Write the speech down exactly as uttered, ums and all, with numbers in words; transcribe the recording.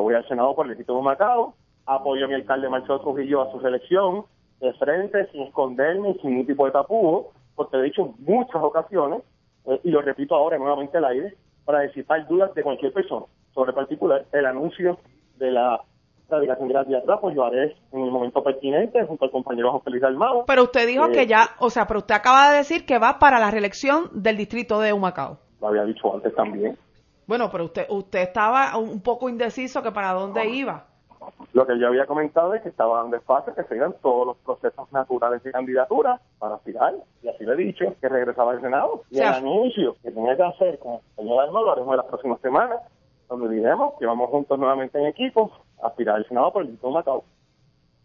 voy al Senado por el distrito de Humacao, apoyo a mi alcalde Marcelo Trujillo a su reelección, de frente, sin esconderme, sin ningún tipo de tapujo, porque lo he dicho en muchas ocasiones, eh, y lo repito ahora nuevamente al aire, para disipar dudas de cualquier persona sobre particular el anuncio de la radicación de la candidatura, pues lo haré en el momento pertinente junto al compañero José Luis Dalmau. Pero usted dijo eh, que ya, o sea, pero usted acaba de decir que va para la reelección del distrito de Humacao. Lo había dicho antes también. Bueno, pero usted usted estaba un poco indeciso que para dónde no. iba. Lo que yo había comentado es que estaba dando espacio que sigan todos los procesos naturales de candidatura para aspirar, y así le he dicho, que regresaba al Senado. Y o sea, el anuncio que tenía que hacer con el señor Dalmau lo haremos en las próximas semanas, donde diremos que vamos juntos nuevamente en equipo a aspirar al Senado por el distrito de Humacao.